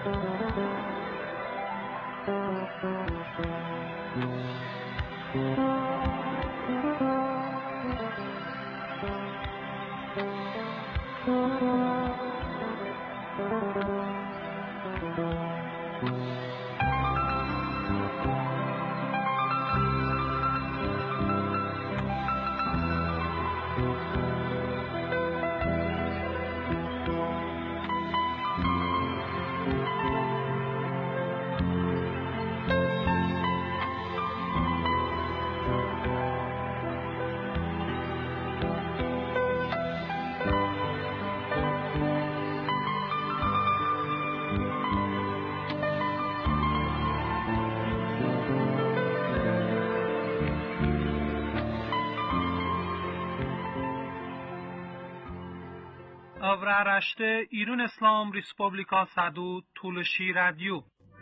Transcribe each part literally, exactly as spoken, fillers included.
Avraaraşte İran İslam Respublika Sadu Tuluşi Radyo.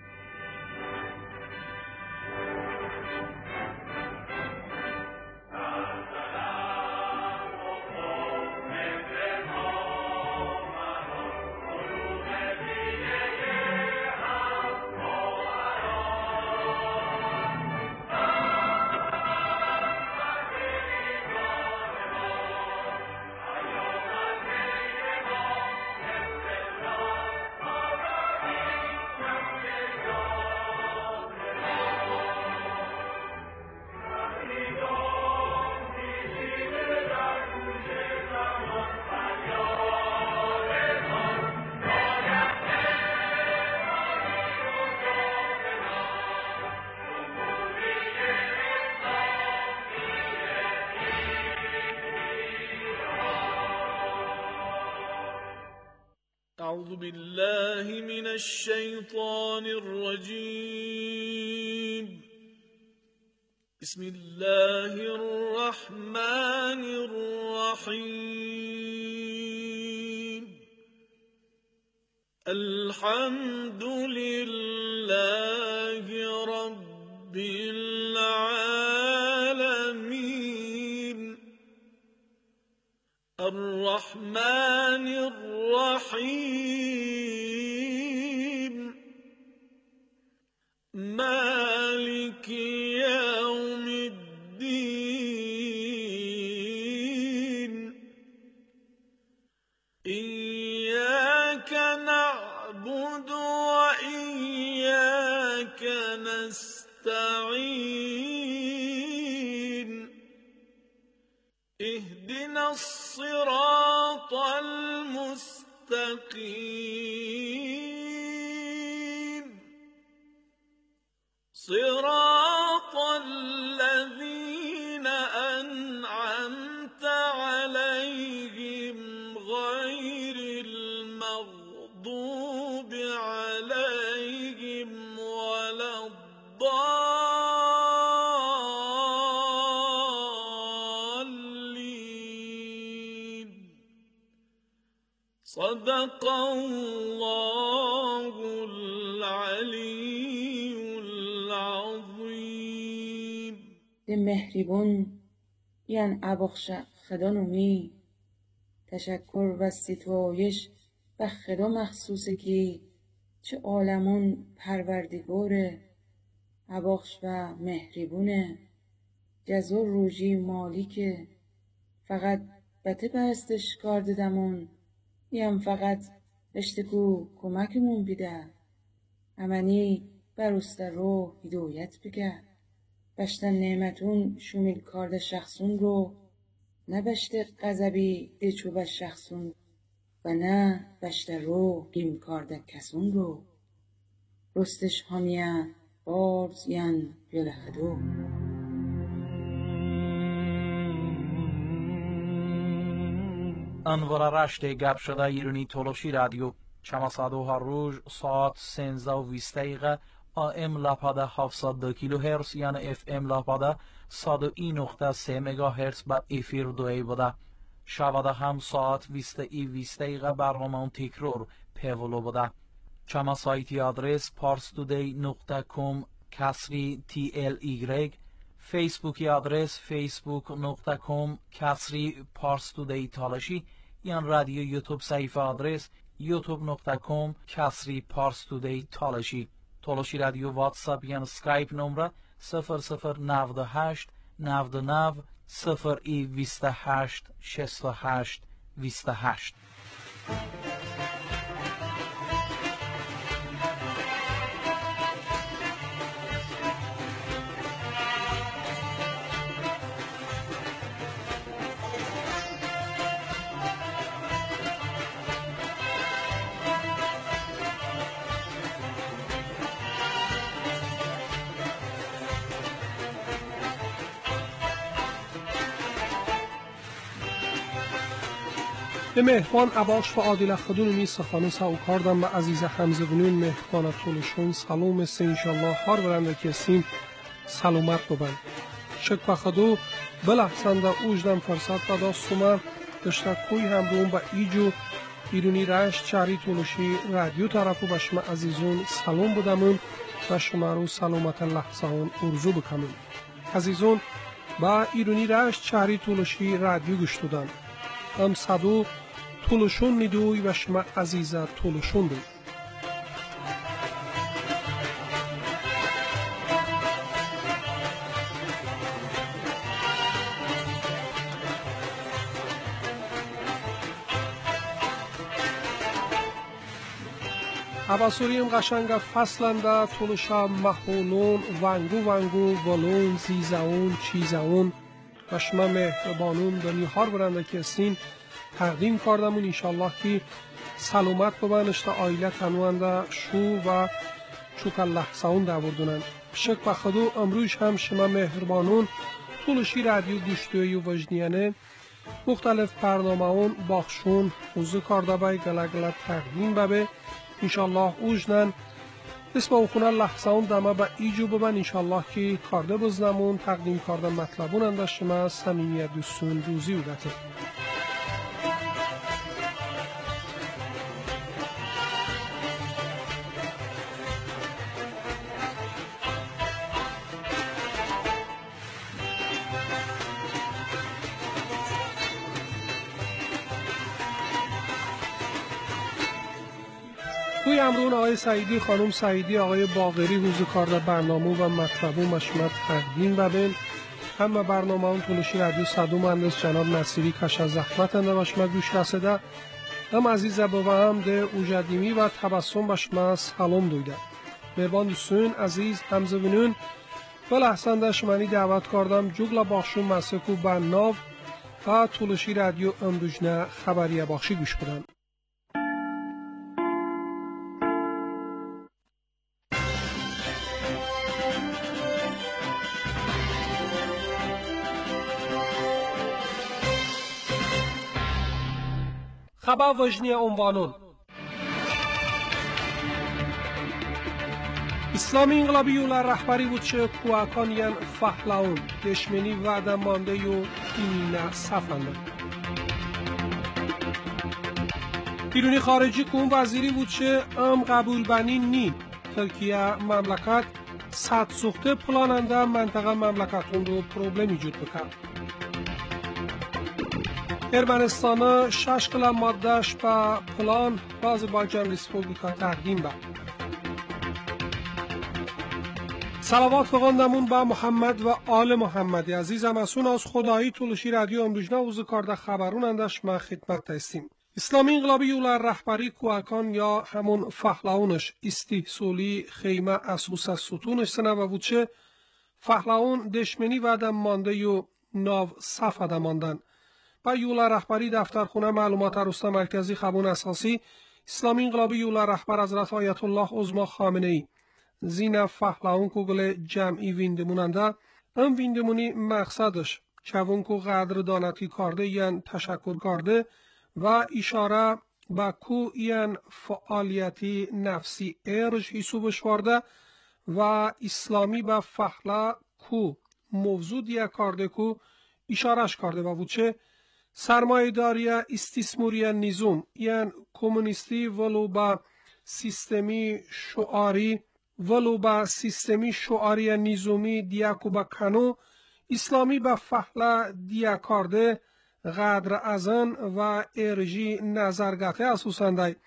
أعوذ بالله من الشيطان الرجيم بسم الله الرحمن الرحيم الحمد لله رب العالمين الرحمن الرحيم مالك يوم الدين إياك نعبد وإياك نستعين اهدنا الصراط المستقيم صراط الذين أنعمت عليهم غير المغضوب عليهم ولا الضالين صدق الله العلي العظيم. ده مهربون یان ابخش خدا نومی تشکر و ستایش به خدا مخصوصه که چه عالمون پروردگاره ابخش و مهربونه جزور روژی مالیکه فقط بته بستش کار ددمون یم فقط بشتکو کمکمون بیده امنی بروسته رو هدایت بگه بشتن نعمتون شومیل کارده شخصون رو نه بشته غضبی دچو به شخصون و نه بشته رو گیم کارده کسون رو رستش همیه بارز ین بیاله خدو. انوار رشت گپ شده ایرانی تولوشی رادیو چما صدو هر روز ساعت سنزده و بیست دقیقه آم لاپاده هفتصد و دو کیلو هرتز یعنی اف ام لاپاده صد و یک نقطه سه مگا هرتز با افیر دوی بوده شواده هم ساعت بیست ای بیست دقیقه برنامه تکرار پیولو بوده چما سایتی آدرس parstoday نقطه com کسری تی ال ایگرگ فیسبوکی آدرس facebook نقطه com کسری parstoday تالشی یان رادیو یوتیوب صحیفه آدرس یوتیوب نقطه کام کسری پارس تودی تالشی. تالشی رادیو واتساپ یان سکایپ نمره صفر صفر نود و هشت نود و نه صفر ای بیست و هشت شصت و هشت بیست و هشت. به مهمان عباش و عادل خدونمی سخانه ساو کردم و عزیز حمزه بنون مهمان طولشون سلام است انشالله هر برنده کسیم سلامت ببند. شک و خدو بلحسن در اوجدم فرصت و داستومه دشتکوی هم بون با ایجو ایرونی رشت چهری طولشی رادیو طرفو به شما عزیزون سلام بدمون و شما رو سلامت لحظه هون ارزو بکنون. عزیزون با ایرونی رشت چهری طولشی رادیو گشتودم. هم صدو طولشون نیدوی و شما عزیزه طولشون دوی. عباسوریم قشنگ فصلنده طولشا محولون ونگو ونگو ولون زیزاون چیزاون و شما مهربانون دنی هار برنده که سین تقدیم کردمون انشالله که سلامت ببنشت آیله تنوانده شو و چوک لحظهون دوردونن. شک و خدو امروش هم شما مهربانون طولشی رادیو گوشتوی و وجدیانه مختلف برنامه اون باخشون حوزه کرده بای گله گله تقدیم ببه انشالله اوجنن اسم او خونه لحظه اون دمه با ایجو ببن انشالله که کارده بزنمون تقدیم کرده مطلبون انده شما صمیمیت دوستون روزی بودته. توی امرون آقای سعیدی خانم سعیدی آقای باقری حوزه کارده برنامه و مطلبون مشمت تقدیم ببین همه برنامه اون طولشی رادیو صدو مهندس جناب نصیری کش از زحمت انده باشما گوش رسیده هم عزیزه با هم ده اوجدیمی و تبسم باشما سلام دویده مهربان دوستون عزیز حمزه بنون بل احسن ده شمانی دعوت کردم جوگلا باخشون مسکو برناو و طولشی رادیو امروجنه خبریه باخشی گوش بدن. خبر وجنی عنوانون اسلامی انقلابی اولا رهبری بود چه کوهکانیان فهلاون دشمنی وعده مانده و اینینه صفنده بیرونی خارجی کون وزیری بود چه ام قبول بنی نی ترکیه مملکت صد سوخته پلاننده منطقه مملکتون رو پروبلم ایجاد بکرد. ارمنستان شش قلم مادهش به پلان و آذربایجان ریسپوبلیکا تقدیم به صلوات فقاندمون به محمد و آل محمد عزیزم اسون از خدایی طولشی رادیو امروجنه اوزه کارده خبرون اندش ما خدمت تستیم. اسلامی انقلابی اولا رهبری کوهکان یا همون فهلاونش استحصولی خیمه اسوس ستونش سنه و بودچه فهلاون دشمنی و دم مانده و ناو صف دم ماندن با یولا رهبری دفترخانه معلومات رسته مرکزی خبون اساسی اسلامی انقلابی یولا رهبر حضرت آیت الله عظما خامنه ای زین فهلاون کوگل جمعی ویندموننده ام ویندمونی مقصدش چون کو قدر دانتی کرده یان تشکر کرده و اشاره با کو یان فعالیتی نفسی ارج حسابش ورده و اسلامی با فهلا کو موضوع دیا کرده کو اشارش کرده و بودچه سرمایه داری استثماری نظام یعنی کمونیستی ولو با سیستمی شعاری ولو با سیستمی شعاری نظامی دیاکو با کنو اسلامی با فهلا دیا کرده قدر ازن و ارجی نظرگته اساسندای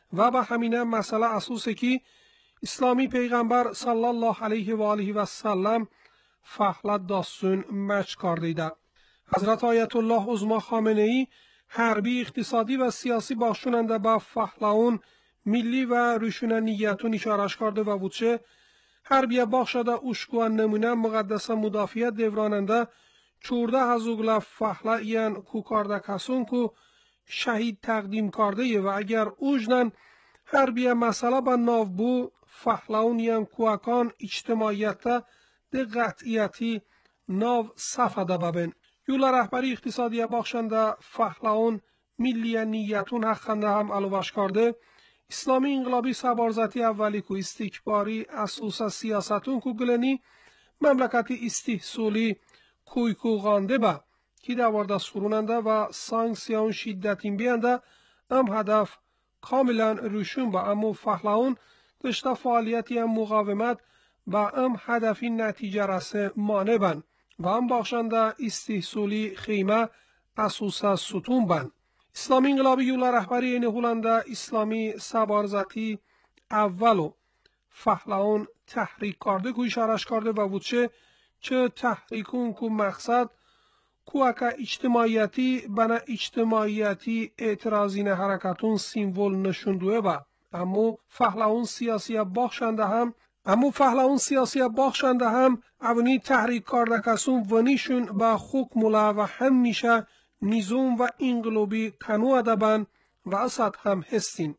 و به همینه مسئله اساسه که اسلامی پیغمبر صلی الله علیه و آله و سلم فحلت داستون مچ کردیده. حضرت آیت الله عظما خامنه ای حربی اقتصادی و سیاسی باشوننده به فحلون ملی و روشون نیتون اشارش کرده و بودشه حربیه باخشده اشکوان نمونه مقدس مدافعیت دیوراننده چورده هزوگل فحله این کو کارده کسون کو شهید تقدیم کرده و اگر اوجنن حربیه مسئله به ناو بو فحلون این کوکان اجتماعیت ده قطعیتی ناو صفده ببین. یولا رهبری اقتصادی باخشنده فحلون ملی نیتون حقنده هم علوش کرده اسلامی انقلابی سبارزتی اولی کو استکباری اساس سیاستون کو گلنی مملکتی استحصولی کوی کو غانده با که دوارده سروننده و سانکسیون شدتین بیانده ام هدف کاملا روشون با امو فحلون داشته فعالیتی هم مقاومت با ام هدفی نتیجه رسه مانه بن و ام باخشنده استحصولی خیمه اساس ستون بن. اسلامی انقلابی یولا رهبری این هولنده اسلامی سبارزتی اولو فحلون تحریک کرده که اشارش کرده و بودشه چه تحریکون که مقصد که اکا اجتماعیتی بنا اجتماعیتی اعتراضین حرکتون سیمبول نشوندوه با امو فحلون سیاسی باخشنده هم امو فحلون سیاسی باخشنده هم اونی تحریک کرده کسون ونیشون با خوکمولا و هم میشه نیزوم و انقلابی کنو ادبن و اسد هم هستین.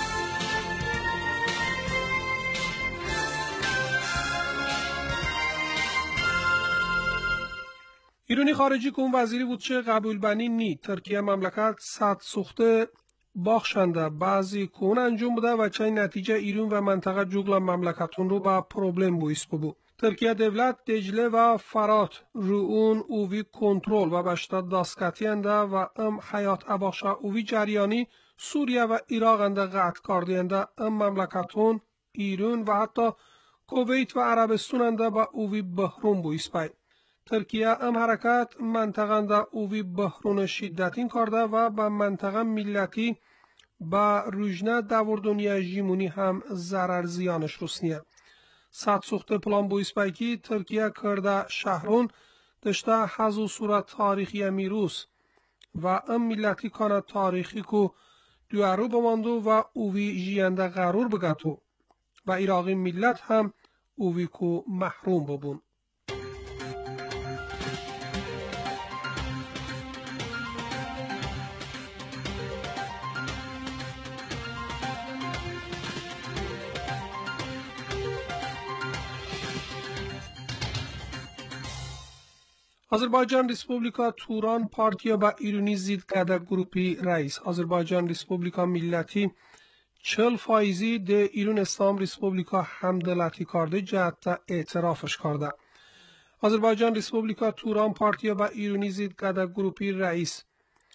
ایرانی خارجی کن وزیری بود چه قبول بنی نی ترکیه مملکت صد سوخته باخشنده بعضی کون انجام بوده و چه نتیجه ایران و منطقه جوگل مملکتون رو با پروبلم بویست بو. ترکیه دولت دجله و فرات رو اون اووی کنترل و بشتاد داسکتینده و ام حیات اباخشا اووی جریانی سوریه و عراق انده قطع کردینده ام مملکتون ایران و حتی کویت و عربستان انده با اووی بحرون بویست بای. ترکیه ام حرکت منطقه انده اووی بحرون شدتین کرده و با منطقه ملتی با روجنه دور دنیا جیمونی هم ضرر زیانش رسنیه. صد سوخته پلان بویست بای که ترکیه کرده شهرون داشته حضو صورت تاریخی میروس و ام ملتی کانه تاریخی کو دوارو بماندو و اووی جیانده غرور بگتو و عراقی ملت هم اووی کو محروم ببون. آذربایجان ریسپوبلیکا توران پارتیا با ایرانی زید کده گروپی رئیس آذربایجان ریسپوبلیکا ملتی چل فایزی ده ایران اسلام ریسپوبلیکا همدلتی کرده جهت اعترافش کرده. آذربایجان ریسپوبلیکا توران پارتیا با ایرانی زید کده گروپی رئیس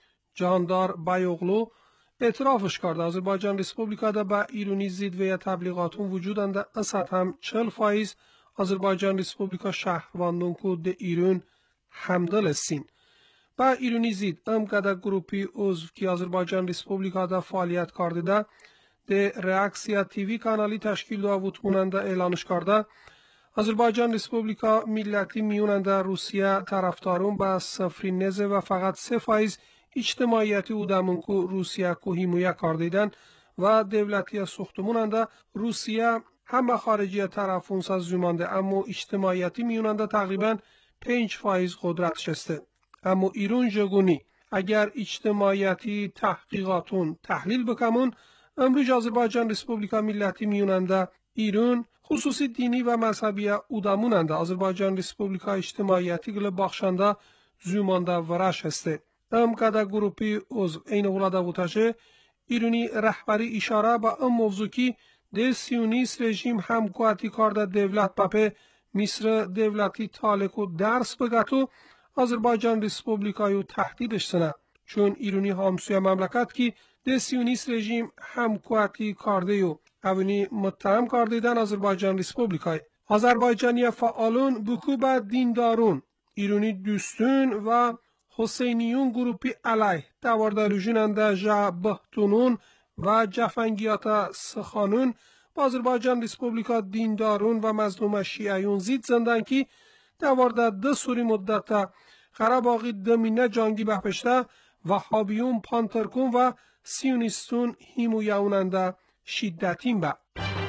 جاندار بایوغلو اعترافش کرده. آذربایجان ریسپوبلیکا ده با ایرانی زید و تبلیغاتون وجودنده اسد هم چل فایز آذربایجان ریسپوبلیکا شهرواندون کو ده ایران همدل سین با ایرانی زید ام کده گروپی عضو که آذربایجان ریسپوبلیکا دا فعالیت کرده ده ده ریاکسیا تیوی کانالی تشکیل دا بود موننده اعلانش کرده. آذربایجان ریسپوبلیکا ملتی میوننده روسیه طرفدارون با صفری نزه و فقط سه فایز اجتماعیتی اودمون که روسیه که حمایه کردیدن و دولتی ساختموننده روسیه همه خارجی طرفون ساز زمانده اما اجتماعیتی میوننده تقریبا پنج فایز قدرت شسته. اما ایران جگونی اگر اجتماعیتی تحقیقاتون تحلیل بکمون امروز آذربایجان ریسپوبلیکا ملتی میوننده ایران خصوصی دینی و مذهبی اودموننده آذربایجان ریسپوبلیکا اجتماعیتی گل باخشنده زومانده ورش هسته. ام کده گروپی از این اولاده بوتاشه ایرانی رهبری اشاره با ام موضوع کی ده سیونیست رژیم همکواتی کرده دولت پپه مصر دولتی تالکو درس بگتو آذربایجان ریسپوبلیکایو تهدیدش سنه چون ایرانی همسوی مملکت کی ده سیونیست رژیم همکواتی کرده یو اونی متهم کردیدن آذربایجان ریسپوبلیکای آذربایجانی فعالون بکو با دیندارون ایرانی دوستون و حسینیون گروپی علیه دوارده رژیننده جا بهتونون و جفنگیات سخانون آذربایجان ریسپوبلیکا دیندارون و مظلوم شیعیون زید زندن کی دوارده ده سوری مدت قرباقی دمینه جانگی بپشته و حابیون پانترکون و سیونیستون هیمو یوننده شدتین به.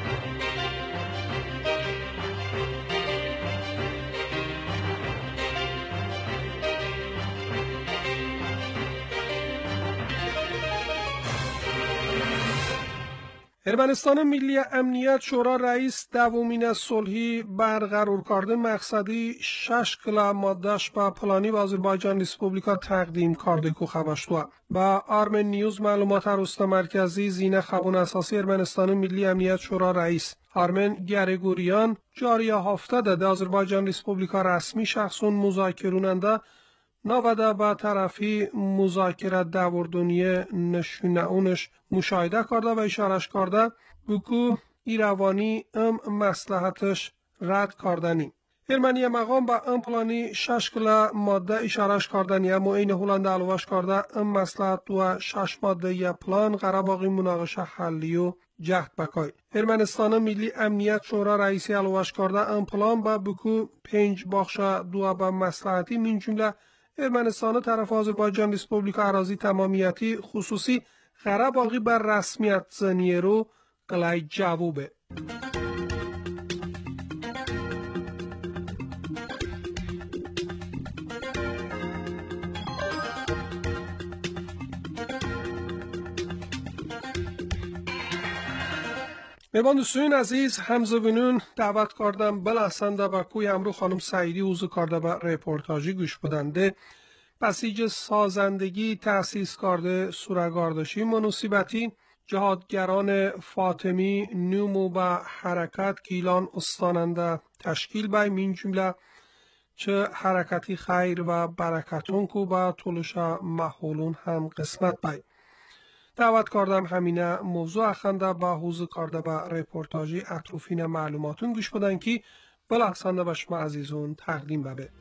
ارمنستان ملی امنیت شورا رئیس دومین صلحی برقرار کرده مقصدی شش کلا مادهش با پلانی و آذربایجان ریسپوبلیکا تقدیم کرده که خبشتوه. با آرمن نیوز معلومات رست مرکزی زینه خبون اساسی ارمنستان ملی امنیت شورا رئیس آرمن گریگوریان جاری هفته ده آذربایجان ریسپوبلیکا رسمی شخصون مذاکروننده نواده با طرفی مذاکره دوردونیه نشونه اونش مشاهده کرده و اشارش کرده بکو ایروانی ام مصلحتش رد کردنی. ارمنی مقام با ام پلانی شش کلا ماده اشارش کردنی اما این هلند علوش کرده ام مصلحت و شش ماده یا پلان قرباقی مناقشه حلی و جهد بکای. ارمنستان ملی امنیت شورا رئیسی علوش کرده ام پلان با بکو پنج باخشا دو با مصلحتی من جمله ارمنستان طرف آذربایجان ریسپوبلیکا اراضی تمامیتی خصوصی قرباقی بر رسمیت زنیه رو قلعه جووبه. میبان دوستوین عزیز همزه بینون دعوت کردم بلحسنده با کوی امرو خانم سعیدی اوزو کرده با ریپورتاجی گوش بدنده بسیج سازندگی تأسیس کرده سورگاردشی منوسیبتی جهادگران فاطمی نومو با حرکت گیلان استاننده تشکیل بای من جمله چه حرکتی خیر و برکتون کو با طولشا محولون هم قسمت بای. دعوت کردم همینه موضوع اخنده با حوض کرده با ریپورتاجی اطروفین معلوماتون گوش بدن که بلحسنده به شما عزیزون تقدیم ببه.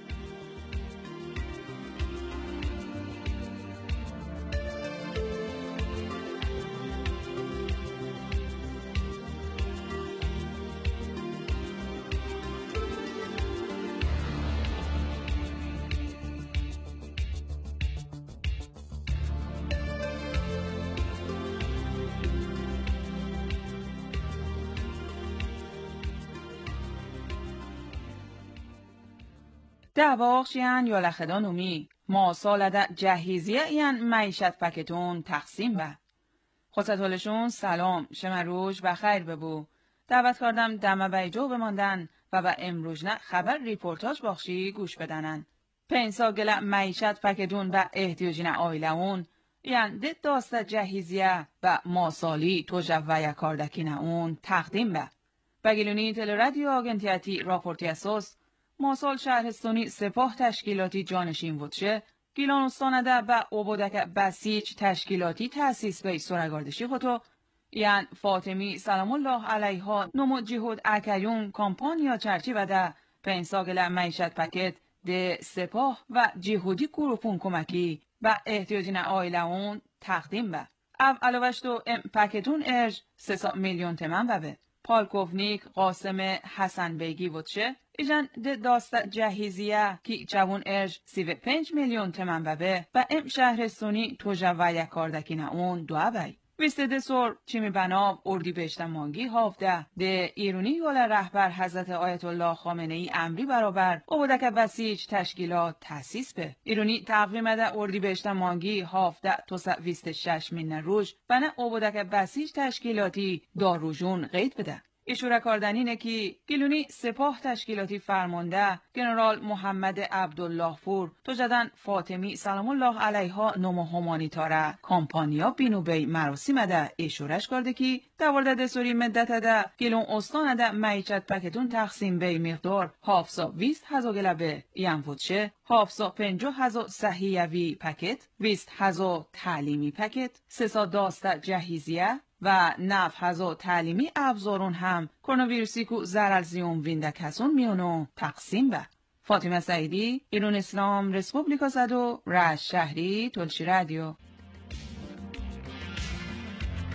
دواخش یعن یا لخدانومی ما سالده جهیزیه یعن معیشت پکتون تقسیم به. خودتولشون سلام شمروش و خیر ببو. دعوت کردم دمه بیجو بماندن و به امروز نه خبر ریپورتاج باخشی گوش بدنن. پنسا گله معیشت پکتون و احتیاجین آیلهون یعن دید داسته جهیزیه و ما سالی تو جوه کاردکین اون تقدیم به. بگیلونی تل رادیو آگنتیاتی راپورتی اساس ماسال شهرستانی سپاه تشکیلاتی جانشین بودشه گیلان استانده به اوبودک بسیج تشکیلاتی تأسیس به سورگاردشی خودو یعن فاطمی سلام الله علیها نمو جهود اکیون کامپانیا چرچی بده پنساگل معیشت پکت ده سپاه و جهودی گروپون کمکی و احتیاجین آیلهون تقدیم به. او علاوشتو ام پکتون ارج سه میلیون تمن ببه. پالکوفنیک قاسم حسن بیگی بودشه ایجان ده داست جهیزیه کی جوون ارج سی و پنج میلیون تمن ببه و ام شهرستونی تو جوه یک کاردکین اون دو بای. ویسته ده سور چیمی بناب اردی بشتن مانگی هافده ده ایرونی یول رهبر حضرت آیت الله خامنه ای امری برابر اوبودک بسیج تشکیلات تأسیس به. ایرونی تقویم ده اردی بشتن مانگی هافده توسع ویست شش مین روش بنا اوبودک بسیج تشکیلاتی داروجون قید بده. ایشوره کاردنینه که گیلونی سپاه تشکیلاتی فرمانده جنرال محمد عبدالله پور تو جدن فاطمی سلام الله علیها نمو همانیتاره کامپانیا بینوبی مراسم ده ایشورش کرده که دوارده دستوری مدت ده گیلون استان ده معیشت پکتون تقسیم به مقدار هفتصد و بیست هزار گلبه یم فوتشه هفتصد و پنجاه هزار صحیوی پکت بیست هزار تعلیمی پکت سیصد داسته جهیزیه و نف هزار تعلیمی ابزارون هم کرونا ویروسی کو زرالزیوم وینده کسون میونو تقسیم به. فاطمه سعیدی ایران اسلام ریسپوبلیکا زدو رش شهری تلشی رادیو.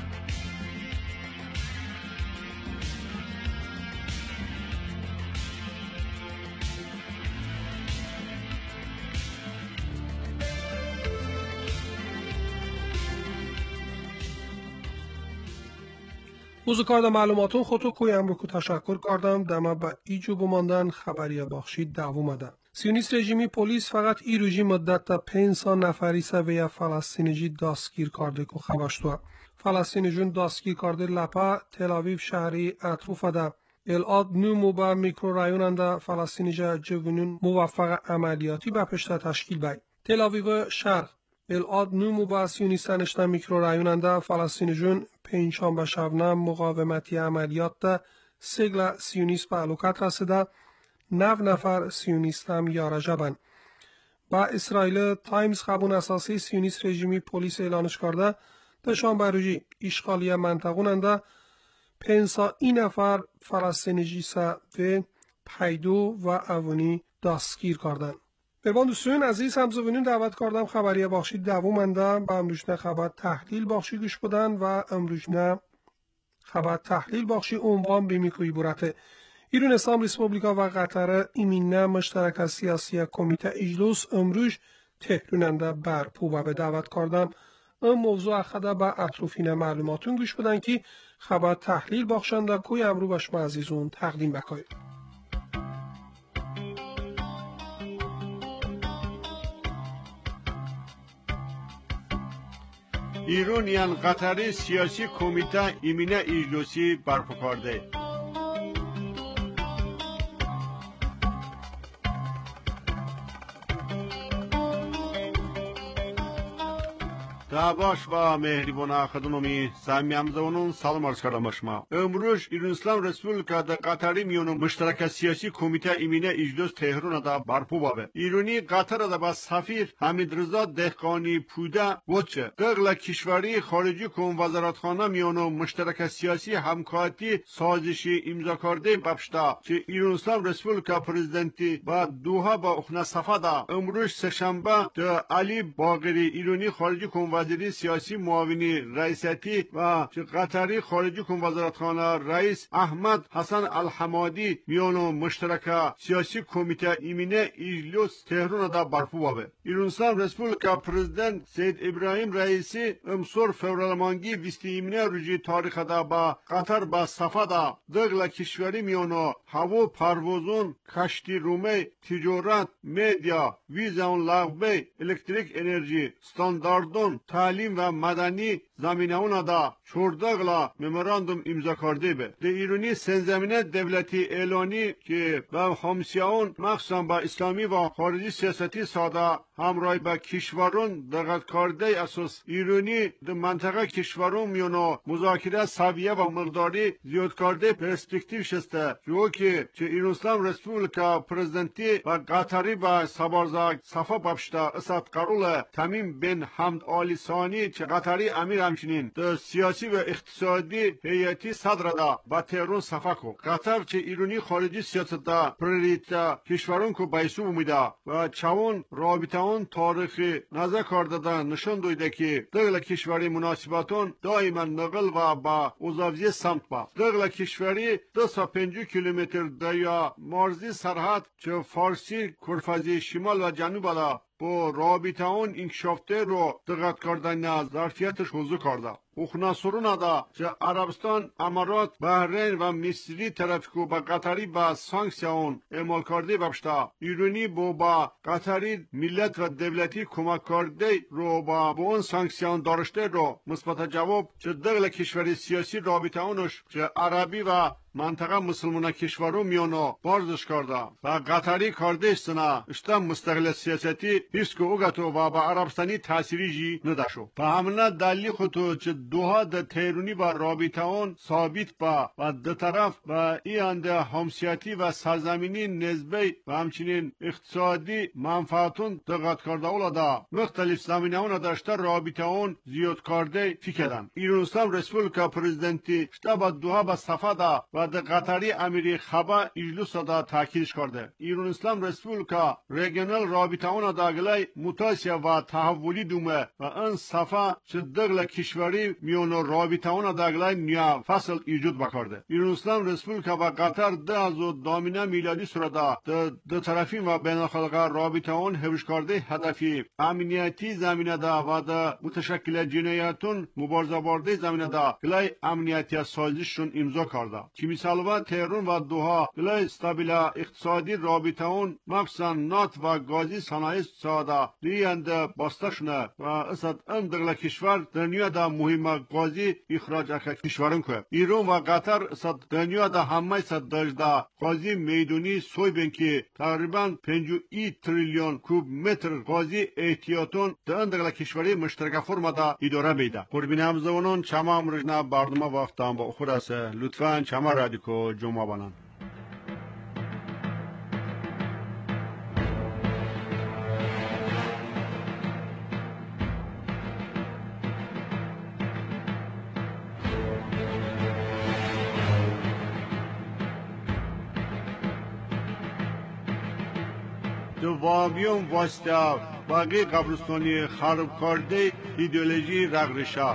Uzu karda malumatun khotu koyam رو که تشکر کردم دما با ایجو بماندن خبری بخشی دوام آمده. سیونیست رژیمی پلیس فقط ای روزی مدت تا پنج سال نفری سویا فلسطینی دستگیر کرده که خبرشتوا. فلسطینی جون دستگیر کرده لپا تل آویو شهری اطراف ده. الاد نو با میکرو رایوننده فلسطینی جوونون موفق عملیاتی به پشت تشکیل بای. تل آویو شرق الاد نو با سیونیستانشتن میکرو رایوننده فلسطینی جون پنجشنبه شبنم مقاومتی عملیات ده سگل سیونیست به علوکت رسیده. نو نفر سیونیست هم یاره جبن. با اسرائیل تایمز خبون اساسی سیونیست رژیمی پلیس اعلانش کرده دشان بروجی اشغالی منطقوننده پنسا این نفر فلسطینی جیسا و پیدو و اوانی دستگیر کردن. به باندوستوین عزیز همزوینین دعوت کردم خبری بخشی دوامنده با امروزنه خبر تحلیل بخشی گوش بدن و امروزنه خبر تحلیل بخشی عنوان بیمیکوی بورته. ایران اسلام ریسپوبلیکا و قطر ایمینه مشترک سیاسی کمیته اجلس امروز تهراننده بر پوبه به دعوت کردم. این موضوع خدا با اطرافین معلوماتون گوش بدن که خبر تحلیل بخشنده کوی امرو باش عزیزون تقدیم بکاید. ایرانیان قطری سیاسی کمیته ایمینه اجلسی برپا کرده. Dabaş ve mehriban akadımı samimiyamızın salam arz kardam başma. Ömrüş İran İslam Respublika'da Qatari miyonun müşterek siyasi komite imine iclas Tehran'da barpo babe. İrani Qatar'da bas safir Hamid Rıza Dehqani Puda voçe. Dağla kişvari xarici kon vazaratxana miyonu müşterek siyasi hamkati sazişi imza karde babşta ki İran İslam Respublika prezidenti ba Doha ba Oxna Safada ömrüş seşembe de Ali Bagheri İrani xarici kon وزیر سیاسی معاونی رئیسیتی و قطری خارجی کن وزارتخانه رئیس احمد حسن الحمادی میانو مشترک سیاسی کمیته ایمینه اجلس تهران دا برپو بابه. ایران اسلام رسپولیکا پرزیدنت سید ابراهیم رئیسی امسور فورالمانگی ویستی ایمینه روزی تاریخ دا با قطر با صفا دا دغل کشوری میانو هوا پروازون کشتی رومی تجارت مدیا ویزون لغبه الکتریک انرژی استانداردون تعلیم و مدنی زمینه اونا دا چورداغلا مموراندوم امضا کرده به. در ایرانی سنزمینه دولتی اعلانی که با همسایه‌ان مخصوصا با اسلامی و خارجی سیاستی ساده همراه با کشورون دقت کرده اساس ایرانی در منطقه کشورون میونو مذاکره سویه و مقداری زیاد کرده پرسپکتیو شسته جو که چه ایران اسلام رسپولیکا پرزیدنتی و قطری با سبارزاگ صفا بابشتا اسد قرول تمیم بن حمد آلی ثانی چه قطری امیر همچنین در سیاسی و اقتصادی هیئتی صدر دا با تهران صفا کو. قطر چه ایرانی خارجی سیاست دا پریوریته کشورون کو بایسو امیده و چون رابطه اون تاریخی نظر کرده دا نشان دویده که دغل کشوری مناسباتون دائما نقل و با اوزاوزی سمت با. دغل کشوری دو سا پنجو کیلومتر دریا مرزی سرحد چه فارسی کرفازی شمال و جنوب دا با رابطه اون انکشافته رو دقت کردن ظرفیتش حضور کرده. اوخناسورون دا چه عربستان، امارات، بحرین و مصری طرفکو با قطری با سانکسیون اعمال کرده بابشتا. ایرانی با با قطری ملت و دولتی کمک کرده رو با با اون سانکسیون داشته رو مثبت جواب چه دغل کشوری سیاسی رابطه اونش چه عربی و منطقه مسلمان کشورو میانو بارزش کرده و قطری کرده استنا اشتم مستقل سیاستی هیچ که اوگتو و با عربستانی تأثیری جی نداشو. به همینه دلیل خودتو چه دوها ده تیرونی با رابطه اون ثابت با و ده طرف و ایانده همسیاتی و سرزمینی نسبی و همچنین اقتصادی منفعتون دقت کرده اولادا مختلف زمینه اون داشته رابطه اون زیاد کرده فکردن. ایران اسلام رسپولیکا پرزیدنتی شتا با دوها با صفا دا و ده قطری امیر خبا اجلس دا تاکیدش کرده. ایران اسلام رسپولیکا ریجنال رابطه اون دا گلای متاسیا و تحولی دومه و ان صفا چه دگل کشوری میون رابطه اون دا گلای نیا فصل ایجاد بکرده. ایران اسلام رسپولیکا و قطر ده از دامینه میلادی سردا ده دو طرفین و بین الخلقه رابطه اون هوش کرده هدفی امنیتی زمینه دا و ده متشکل جنایتون مبارزه بارده زمینه دا گلای امنیتی سازششون امضا کرده. که مثال و تهران و دوها گلای استابیل اقتصادی رابطه اون مخصوصا نات و گازی صنایع ساده لیند باستشونه و اسد اندگل کشور دنیا دا مهم گازی اخراج اکا کشورن که ایران و قطر اسد دنیا دا همه سد داشته گازی میدونی سوی بین که تقریبا پنجو ای تریلیون کوب متر گازی احتیاطون دا اندگل کشوری مشترک فرما دا اداره بیده. قربین همزونون چما امرجنا برنامه وقتان با اخور است. لطفاً چما رادیکو جمعه بانن. دوابیون واسطه باقی قبرستانی خراب کرده ایدئولوژی رغرشا.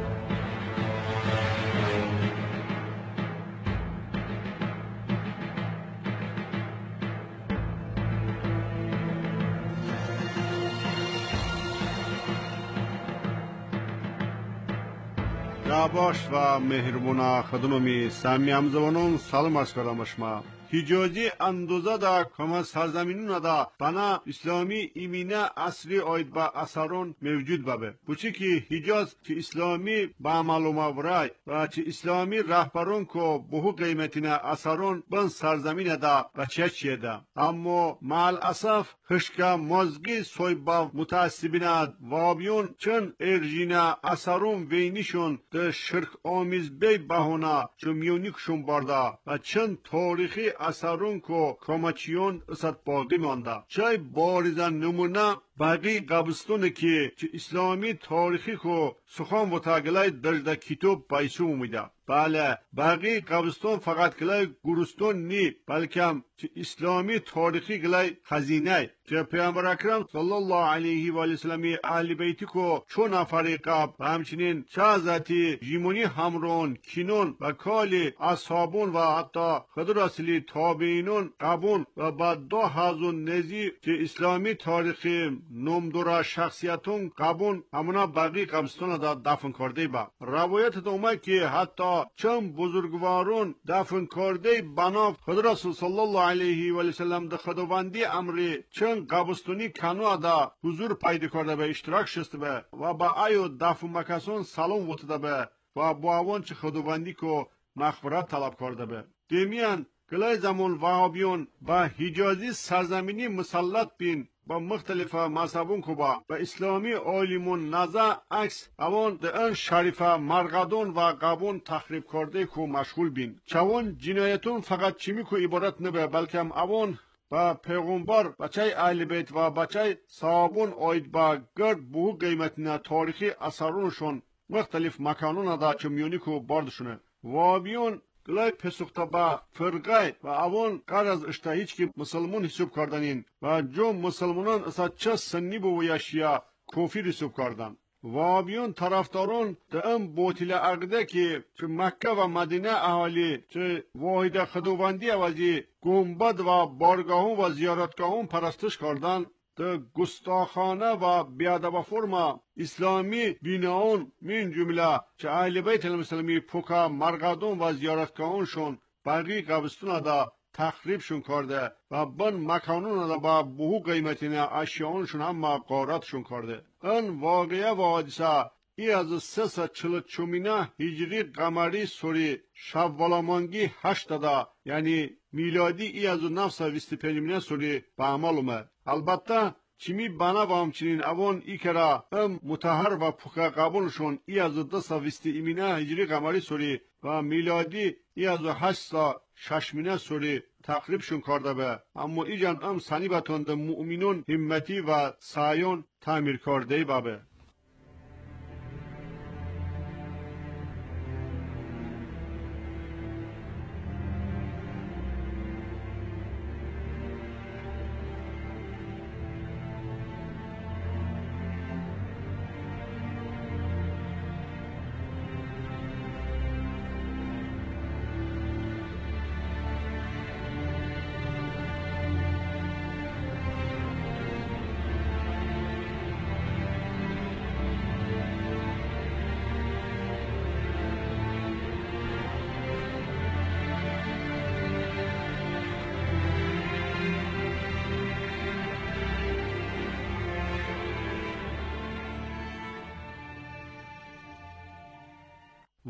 باش و مهربونا خدممی سمی همزوانون سلام از کردم شما. حجازی اندوزه دا کما سرزمینون دا بنا اسلامی ایمینه اصلی آید با اثرون موجود بابه. بچه که حجاز که اسلامی با معلومه برای و چه اسلامی رهبرون که بهو قیمتینه اثرون بن سرزمین دا و چه چیه دا. اما مال اصف خشکا مزگی سوی با متعصبینه وابیون چن ارژینه اثرون وینیشون ده شرک آمیز بی بهونه چو میونیکشون برده و چن تاریخی اثرون کو کامچیون اسد باقی مانده. چای باریزن نمونه باقی قبرستونه که چه اسلامی تاریخی کو سخان و تاگلای درجده کتاب بایسو اومیده. بله باقی قبرستون فقط گلای گورستون نی بلکه چه اسلامی تاریخی گلای خزینه که پیامبر اکرم صلی الله علیه و آله وسلم اهل بیتی کو چون نفری قبل و همچنین چه ذاتی جیمونی همرون کینون و کالی اصحابون و حتی خضر اصلی تابعینون قبون و بعد دو هزون نزی که اسلامی تاریخی نمدورا شخصیتون قبون همونا باقی قبرستون دا دفن کرده با. روایت دومه که حتی چند بزرگوارون دفن کرده بناف خضر رسول صلی الله علیه و سلم ده خداوندی امری چند قبرستونی کنو دا حضور پیدا کرده به اشتراک شسته به و با ایو دفن مکسون سلام وطده به و با اوان چه خداوندی که مغفرت طلب کرده به. دیمیان گلای زمان وهابیون با حجازی سرزمینی مسلط بین با مختلف مذهبون که با با اسلامی عالمون نزا عکس اوان ده ان شریفه مرغدون و قبون تخریب کرده که مشغول بین. چوان جنایتون فقط چیمی که عبارت نبه بلکه هم اوان با پیغمبر بچه اهل بیت و بچه صحابون آید با گرد بهو قیمتینه تاریخی اثرونشون مختلف مکانون دا چمیونی که باردشونه. وابیون گلای پسوخته با فرقه و اوان قرار از اشتهیچ که مسلمون حساب کردنین و جو مسلمانان اصلا چه سنی بو یا شیعه کافر حساب کردن. وابیون طرفدارون ده ام بوتیل عقده که چه مکه و مدینه اهالی چه واحد خداوندی عوضی گنبد و بارگاهون و زیارتگاهون پرستش کردن ده گستاخانه و بیادب فرما اسلامی بیناون من جمله چه اهل بیت المسلمی پوکا مرغدون و زیارتگاهونشون باقی قبرستون دا تخریبشون کرده و بن مکانون دا با بهو قیمتین اشیاءونشون هم غارتشون کرده. این واقعه و حادثه ای از سه چلت چومینه هجری قمری سوری شوالامانگی هشت دا یعنی میلادی ای از نفس ویستی پنجمینه سوری به عمل اومد. البته چیمی بنا و همچنین اوان ای کرا ام متحر و پوکا قبولشون ای از دست ویستی ایمینه هجری قمری سوری و میلادی ای از هشت ششمینه سوری تقریبشون کرده به. اما ای جان ام سنی بتاند مؤمنون همتی و سعیون تعمیر کرده بابه.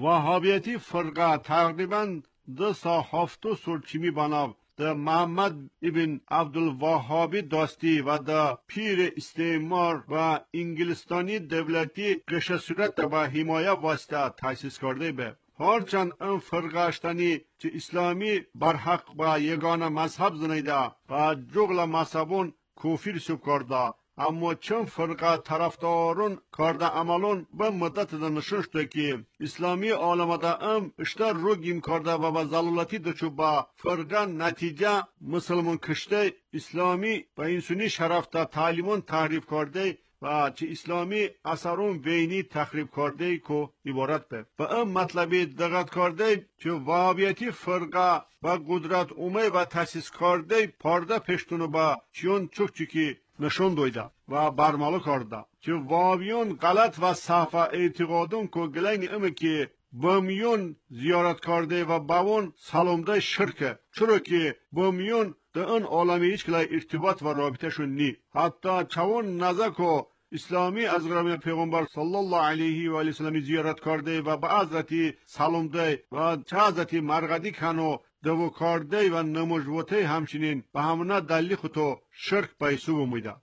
وهابیتی فرقه تقریبا دو سا هفتو سرچیمی بناو ده محمد ابن عبدالوهابی داستی و ده پیر استعمار و انگلستانی دولتی قشه صورت به حمایه واسطه تأسیس کرده به. هرچند این فرقاشتنی که اسلامی برحق با یگانه مذهب زنیده و جغل مذهبون کفر سو کرده، اما چون فرقه طرفدارون کرده عملون به مدت ده نشون شده که اسلامی عالم ده ام اشتر رو گیم کرده و به ضلالتی دچو با فرقه نتیجه مسلمان کشته اسلامی و انسانی شرف ده تعلیمون تحریف کرده و چه اسلامی اثرون بینی تخریب کرده که عبارت به و ام مطلبی دقت کرده که وهابیتی فرقه و قدرت اومه و تاسیس کرده پارده پشتونو با چیون چک چکی نشون دویده و برمالو کرده که وهابیون غلط و صحفه اعتقادون که گلین امه که بمیون زیارت کرده و باون سلامده شرکه، چرا که بمیون ده اون عالمی هیچ کلای ارتباط و رابطه شون نی. حتی چون نزد که اسلامی از گرامی پیغمبر صلی الله علیه و آله وسلم زیارت کرده و به حضرت سلامده و چه حضرت مرغدی کنو دو کرده و نموجوته همچنین به همونه دلی خودتو شرک پیسو بمیده.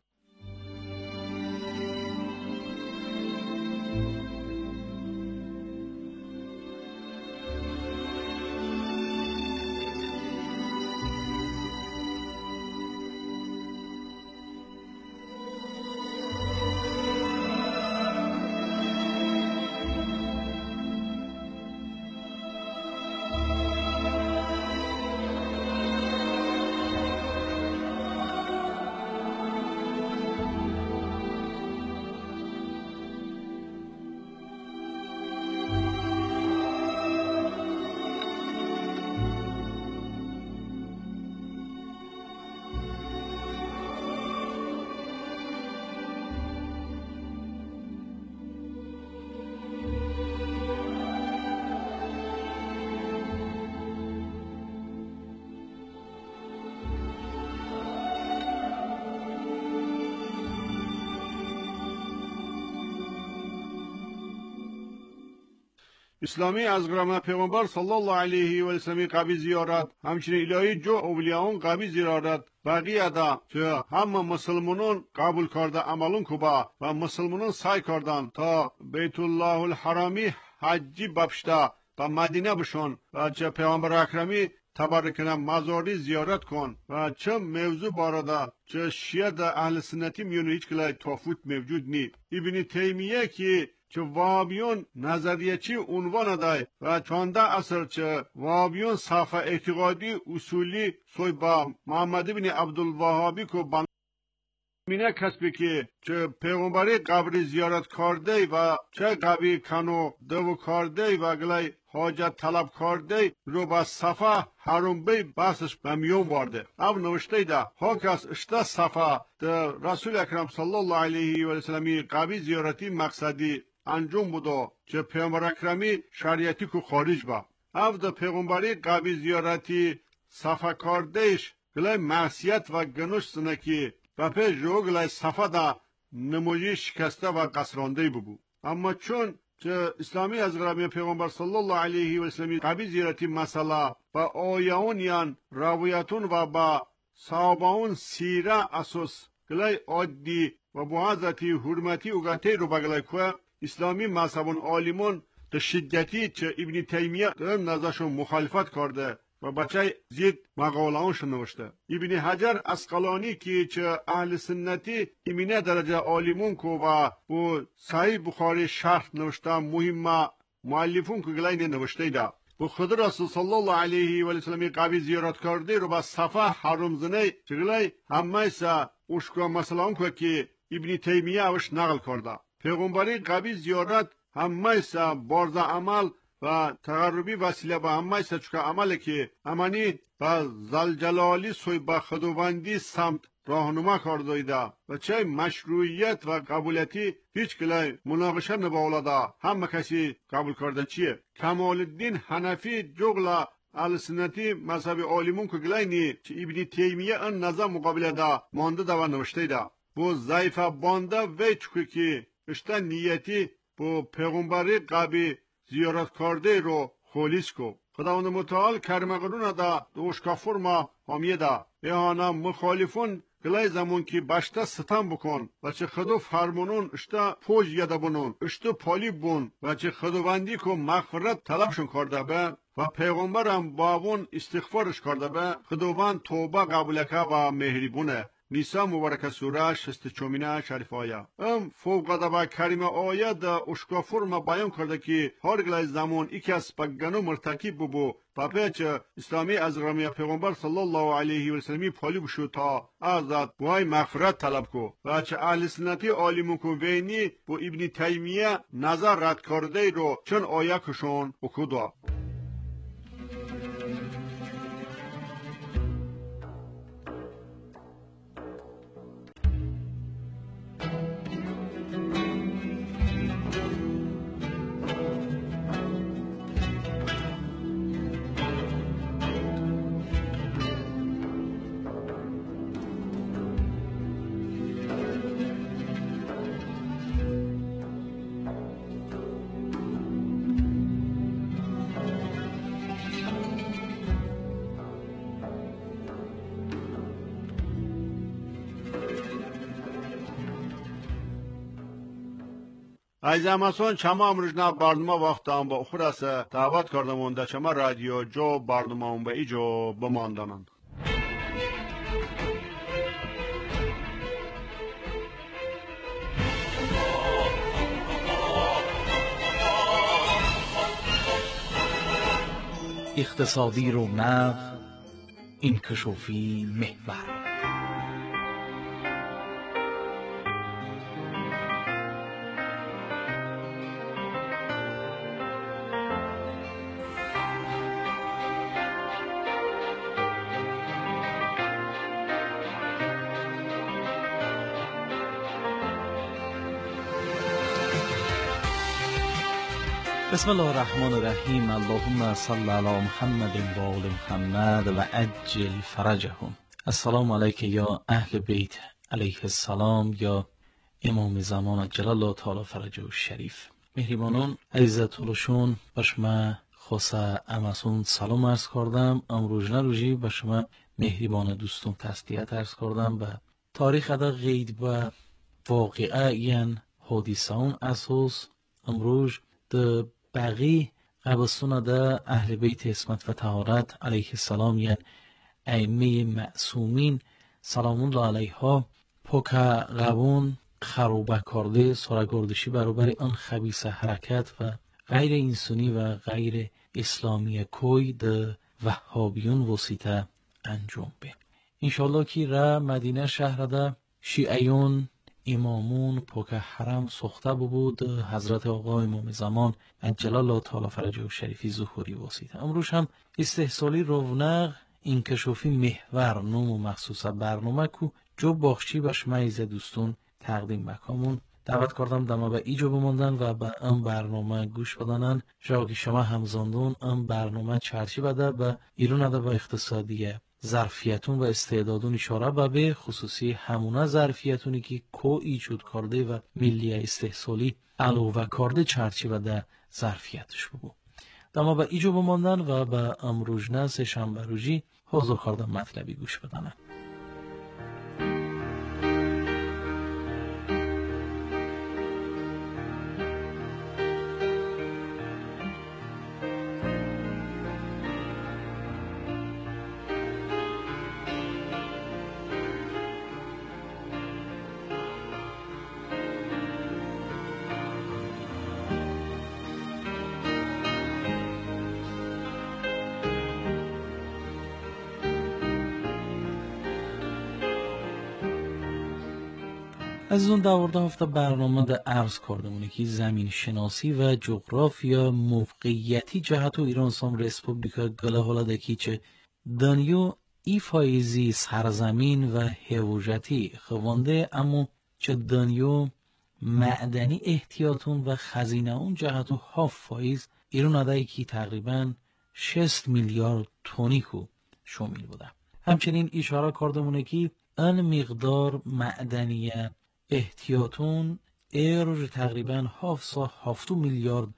اسلامی از گرام پیغمبر صلی الله علیه و آله قبی زیارت همچنین الهی جو اولیاون قبی زیارت بقیه دا که همه مسلمانان قبول کرده عملون کبا و مسلمانان سعی کردن تا بیت الله الحرامی حجی بپشته و مدینه بشون و چه پیغمبر اکرمی تبرکنه مزاری زیارت کن و چه موضوع بارده چه شیعه دا اهل سنتی میونه هیچ کلای توفوت موجود نی. ابن تیمیه که چه وهابیون نظریه چی عنوان دای و چانده اثر چه وهابیون صحفه اعتقادی اصولی سوی با محمد بن عبدالوهابی که بمینه کسبی که چه پیغمبری قبری زیارت کرده و چه قبی کنو دو کرده و گلای حاجت طلب کرده رو با صفحه حرم بی بحثش بمیون وارده. او نوشته ده ها کس اشته صفحه ده رسول اکرم صلی الله علیه و سلمی قبی زیارتی مقصدی انجام بودا چه پیغمبر اکرمی شریعتی کو خارج با او ده پیغمبری قبی زیارتی صفحه کردهش گلای معصیت و گنوش سنکی و پیش رو گلای صفحه ده نمویی شکسته و قصرانده ببو. اما چون چه اسلامی از گرامی پیغمبر صلی الله علیه و سلم قبی زیارتی مسئله و آیون یان روایتون و با صحابون سیره اساس گلای عادی و با حضرتی حرمتی اوگته رو بگلای که اسلامی مذهبون عالمون ده شدتی چه ابن تیمیه در نظرشون مخالفت کرده و بچه زید مقالهانشون نوشته. ابن حجر اسقلانی که چه اهل سنتی امینه درجه عالمون که و و صحیح بخاری شرح نوشته مهم مؤلفون که گلای نوشته ده و خود رسول صلی الله علیه و سلم قبی زیارت کرده رو با صفحه حرم زنه چه گلای همه ایسا اشکا مسئله که که ابن تیمیه اوش نقل کرده. پیغمبری قبی زیارت همه ایسا بارز عمل و تقربی وسیله به همه ایسا چکا عمله که امانی با زلجلالی سوی با خداوندی سمت راهنما کردایده و چه مشروعیت و قبولیتی هیچ کلای مناقشه نباولاده همه کسی قبول کرده چیه؟ کمال الدین حنفی جغلا اهل سنتی مذهب عالمون که گلای نی چه ابن تیمیه ان نظر مقابله ده مانده ده و نوشته ده بو ضعیفه بانده وی چکه که اشتا نیتی بو پیغمبری قبی زیارت کرده رو خلیص کو. خداوند متعال کرمقرون دا دوشکا فرما همیدا ایهانا مخالفون گلای زمان که باشتا ستم بکن و چه خدو فرمونون اشتا پوج یاده بونون اشتا پالی بون و چه خداوندی که مغفرت طلبشون کرده به و پیغمبرم باون استغفارش کرده به خداوند توبه قبول که و مهربونه. نیسا مبارک سوره شست چومینه شریف آیا ام فوق با کریم آیه دا اشکا فرما بیان کرده که هر گلای زمان ایکی از پگنو مرتکب ببو و پیچ اسلامی از رمی پیغمبر صلی الله علیه و سلمی پالی بشو تا ازاد وای مغفرت طلب کو و چه اهل سنتی عالمون کو وینی با ابن تیمیه نظر رد کرده رو چون آیه کشون بکودا. از امسان چما امروزنا برنامه وقتان با خلاصه دعوت کردمون در چما رادیو جو برنامه به ایجو بماندانند. اقتصادی رونق، انکشافی محور. بسم الله الرحمن الرحیم. اللهم صل علی محمد و آل محمد و عجل فرجهم. السلام علیک یا اهل بیت علیه السلام یا امام زمان جلال الله تعالی فرجه الشریف. مهربانان عزیز طولشون به شما خاصه امسون سلام عرض کردم. امروز نروژی به شما مهربان دوستون تسلیت عرض کردم. به تاریخ دا غید به واقعه این حادثه اون اساس امروز ده بقی قبستون ده اهل بیت اسمت و طهارت علیه السلام یعنی ائمه معصومین سلام الله علیها پاک قبون خروبه کرده سرگردشی برابر آن خبیث حرکت و غیر انسانی و غیر اسلامی کوی ده وهابیون وسیطه انجام به انشالله که را مدینه شهر ده شیعیون امامون پاک حرم سخته بود حضرت آقا امام زمان عجل الله تعالی فرجه الشریفی ظهوری واسطه. امروز هم استحصالی رونق انکشافی محور نوم و مخصوص برنامه کو جو باخشی به شما عزیز دوستون تقدیم بکامون دعوت کردم دما به ایجو بماندن و به ام برنامه گوش بدنن جاگی شما همزاندون ام برنامه چرچی بده به ایرون اده با اقتصادیه ظرفیتون و استعدادون اشاره به به خصوصی همونه ظرفیتونی که کو ایجود کرده و ملی استحصالی علاوه کرده چرچی و ده ظرفیتش بگو دما به ایجو بماندن و به امروزنه سه شنبه روزی حضور کردن مطلبی گوش بدنن. از اون دوارده هفته برنامه ده عرض کردمونه که زمین شناسی و جغرافیا موقعیتی جهت و ایران سام ریسپوبلیکا گله حالا دکی چه دانیو ای فایزی سرزمین و هوجتی خوانده اما چه دانیو معدنی احتیاطون و خزینه اون جهت و هاف فایز ایران ادایی که تقریبا شصت میلیارد تونی کو شامل بوده. همچنین اشاره کردمونه که ان مقدار معدنیه احتیاطون ایروز تقریبا هفت میلیارد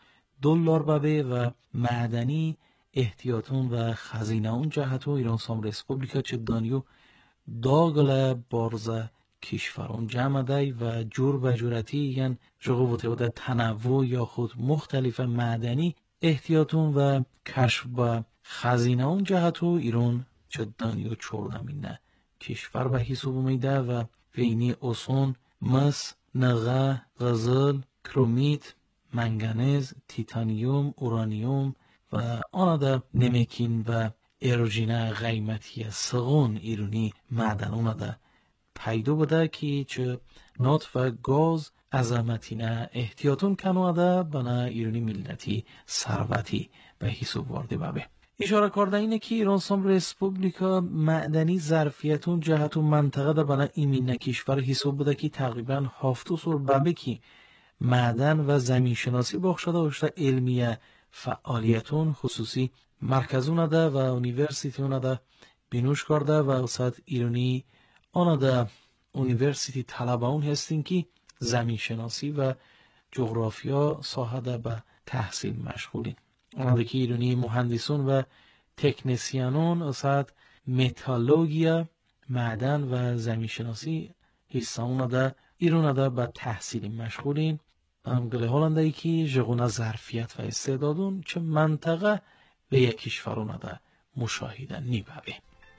دلار بابه و معدنی احتیاطون و خزینه اون جهت و ایران سام ریسپوبلیکا چه دانیو داگل بارزه کشوران جمع دای و جور و جورتی یعن جغو و تیوده تنوع یا خود مختلف معدنی احتیاطون و کشف و خزینه اون جهت و ایران چه دانیو چوردمینه کشور به حساب میده و وینی اصون مس، نغه، غزل، کرومیت، منگنز، تیتانیوم، اورانیوم و آن دا نمکین و ارژینه قیمتی سغون ایرانی معدنون دا پیدا بوده که چه نات و گاز عظمتینه احتیاطون کنو دا بنا ایرانی ملتی ثروتی به حساب وارده بابه. اشاره کرده اینه که ایران سام ریسپوبلیکا معدنی ظرفیتون جهت و منطقه دا بنا ایمین کشور حساب بوده که تقریبا هفتو سال بابه که معدن و زمین شناسی بخشده وشته علمیه فعالیتون خصوصی مرکزون ده و اونیورسیتیون ده بینوش کرده و اصاد ایرانی آن ده اونیورسیتی طلبه اون هستین که زمین شناسی و جغرافیا ساحه ده به تحصیل مشغولین. آن ده که ایرانی مهندسون و تکنسیانون اصاد متالوگیا معدن و زمین شناسی حصه ده ایران ده به تحصیل مشغولین. امگله هلنده که جغونه ظرفیت و استعدادون چه منطقه و یک کشورونه ده مشاهده نیبه.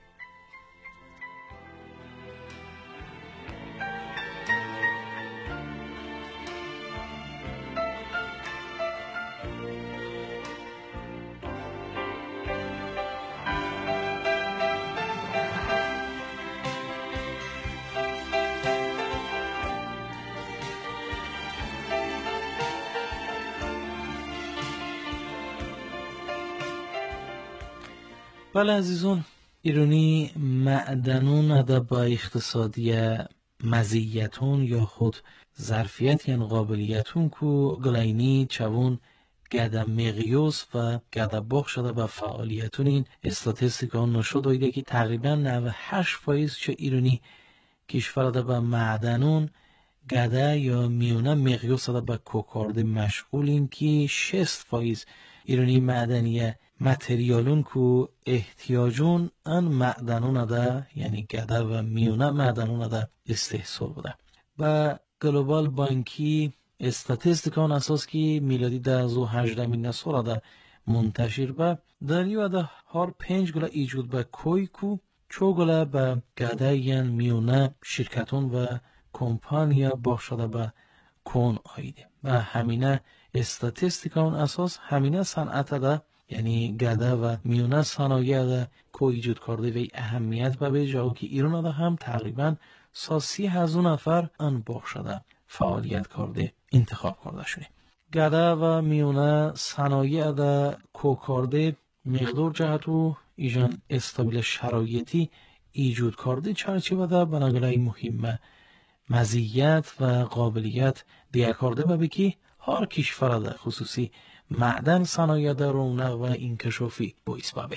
بله عزیزون، ایرانی معدنون ده با اقتصادی مزیتون یا خود ظرفیت یا قابلیتون کو گلینی چون گده مقیوس و گده باخ شده با فعالیتون این استاتستیکان نشد دایده که تقریبا نود و هشت فایز چه ایرانی کشور ده با معدنون گده یا میونه مقیوس ده با کوکارده مشغولین که شصت فایز ایرانی معدنیه متریالون کو احتیاجون ان معدنون ده یعنی گده و میونه معدنون ده استحصال بوده. و گلوبال بانکی استاتستیکان اساس که میلادی ده از و هجدمین سال ده منتشر به دلیو ده هر پنج گله ایجود به کوی کو چو گله به گده یعن میونه شرکتون و کمپانیا باخشده به کون آیده و همینه استاتستیکان اساس همینه صنعت ده یعنی گده و میونه صنایع ده که ایجاد کرده و اهمیت به بیجا که ایران ده هم تقریبا سی هزار نفر ان باخشده فعالیت کرده انتخاب کرده شده. گده و میونه صنایع ده که کرده مقدار جهت و ایجان استابیل شرایطی ایجاد کرده چرچه ده بناگلای مهمه مزیت و قابلیت دیگر کرده به بکی هر کشور ده خصوصی معدن صنایع در رونق و انکشافی باعث بابه.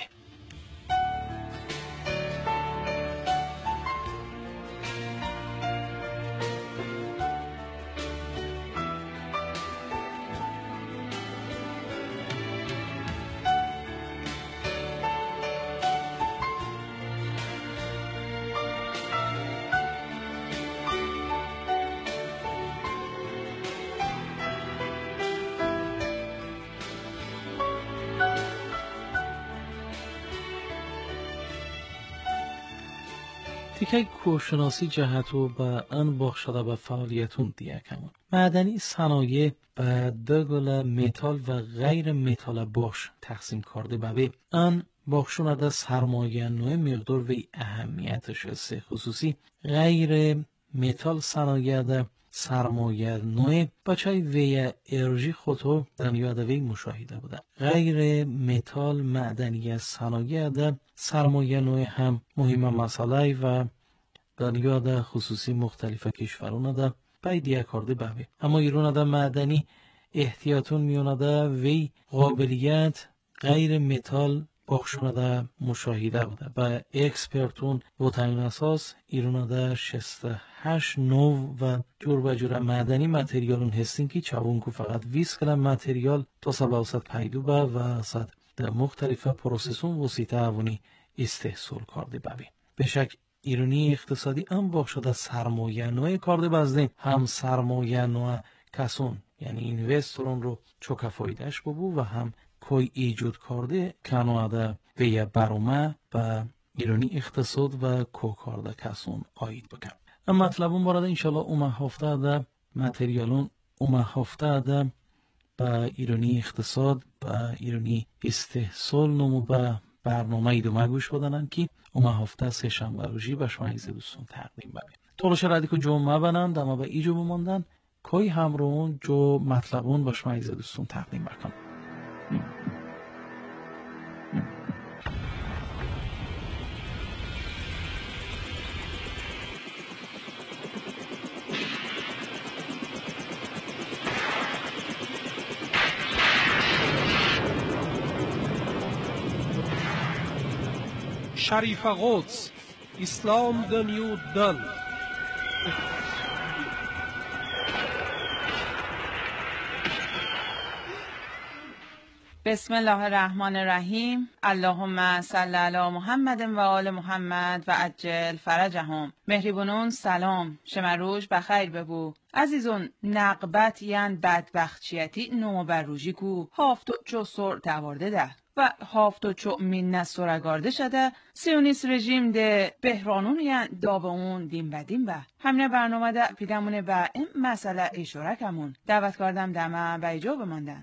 تیکه کوشناسی جهت و با ان باخشده به فعالیتون دیگه کمون. معدنی صنایع به دو گله متال و غیر متال باخش تقسیم کرده به ان باخشونه ده سرمایه نوع مقدار و اهمیتش است. خصوصی غیر متال صنایع ده سرمایه نوع بچای وی انرژی خودو در یادوی مشاهده بوده. غیر متال معدنی صنایع ده سرمایه نوع هم مهم مسئله و در یاد خصوصی مختلف کشورون ده پیدیه کرده بابه. اما ایران ده معدنی احتیاطون میونه ده وی قابلیت غیر متال باخشونه ده مشاهده بوده و اکسپرتون و تامین اساس ایرونه ده شصت و هشت نو و جور و جور معدنی متریالون هستین که چاون کو فقط ویس کلم متریال تا سباوست پیدو با و صد در مختلف پروسسون وسیطه اوونی استحصال کرده ببین. بشک ایرانی اقتصادی هم باخشده سرمایه نوع کرده بازدیم هم سرمایه نوع کسون یعنی اینوسترون رو چوکا فایدهش ببو و هم کوی ایجاد کرده کنواده به برامه و ایرانی اقتصاد و کو کرده کسون آید بکن. اما مطلبون بارده انشالله اومه هفته ده متریالون اومه هفته ده با ایرانی اقتصاد و ایرانی استحصال نمو با برنامه ایدومه گوش بدنن که اومه هفته سه شنبه روزی به شما ایز دوستون تقدیم ببین. طولش ردی که جو مبنند اما به ایجو بماندن کوی همرون جو مطلبون به شما ایز دوستون تقدیم بکن. شریف قدس اسلام the new dawn. بسم الله الرحمن الرحیم. اللهم صل علی محمد و آل محمد و عجل فرجهم. مهربانون سلام، شمروش بخیر ببو. عزیزون نقبت یعن بدبختیتی نمو بر روژی کو هافتو چو سر دوارده ده و هافتو چو مینه سرگارده شده سیونیست رژیم ده بهرانون یعن داو اون دیم بدیم به همینه برنامه ده پیدمونه به این مسئله اشاره کمون دعوت کردم دمه به ایجا بماندن.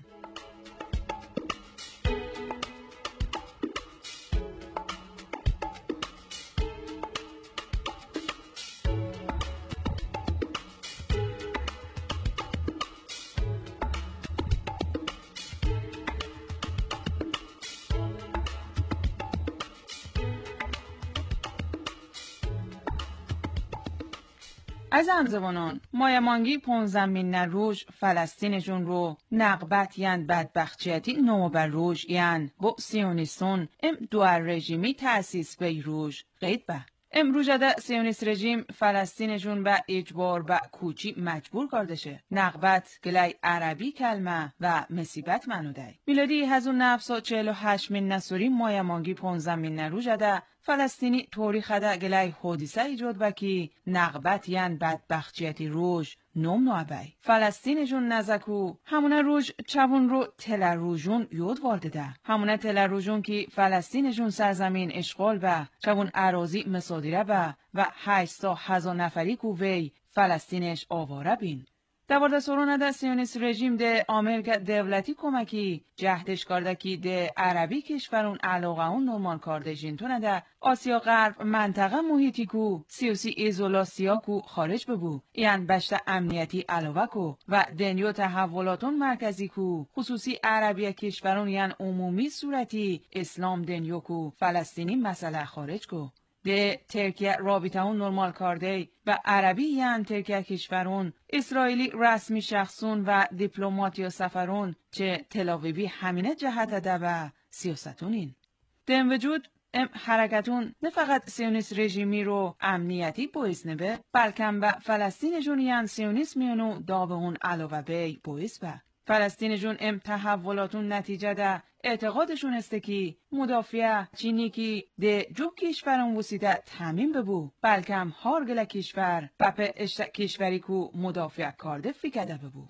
از همزبانان مایمانگی پونزمین روش فلسطین جون رو نقبت یعن بدبختیتی نو بر روش یعن با سیونیستون ام دوار رژیمی تأسیس به روش قید به امروز ده سیونیست رژیم فلسطین جون به اجبار به کوچی مجبور کرده شه. نقبت گلای عربی کلمه و مصیبت منو ده. میلادی هزار و نهصد و چهل و هشت من نسوری مایمانگی پونزمین روش ده فلسطینی تاریخ ده گلای حادثه ایجاد بکی نقبت یعن بدبختیتی روش نوم نوابای. فلسطین جون نزکو همونه روش چون رو تل روژون یود وارده ده. همونه تل روژون که فلسطین جون سرزمین اشغال به چون اراضی مصادره به و هشتصد هزار نفری کو وی فلسطینش آواره بین. دوارده سرونه ده سیونیست رژیم ده آمریکا دولتی کمکی جهدش کرده که ده عربی کشورون علاقه اون نورمال کرده جینتونه ده آسیا غرب منطقه محیطی کو سیوسی ایزولاسیا کو خارج ببو یعن بشت امنیتی علاوه کو و دنیا تحولاتون مرکزی کو خصوصی عربی کشورون یعن عمومی صورتی اسلام دنیا کو فلسطینی مسئله خارج کو ده ترکیه رابطه اون نرمال کرده و عربی یعن ترکیه کشورون اسرائیلی رسمی شخصون و دیپلماتی و سفرون چه تلاویبی همینه جهت ده و سیاستونین. دم وجود ام حرکتون نه فقط سیونیست رژیمی رو امنیتی باعث نبه بلکه به فلسطین جون یعن سیونیست میونو داو اون علاوه بی باعث به فلسطین جون ام تحولاتون نتیجه ده اعتقادشون است که مدافع چینی که ده جو کشورون وسیده تامین ببو بلکه هم هارگل کشور بپه اشت کشوری کو مدافع کرده فکده ببو.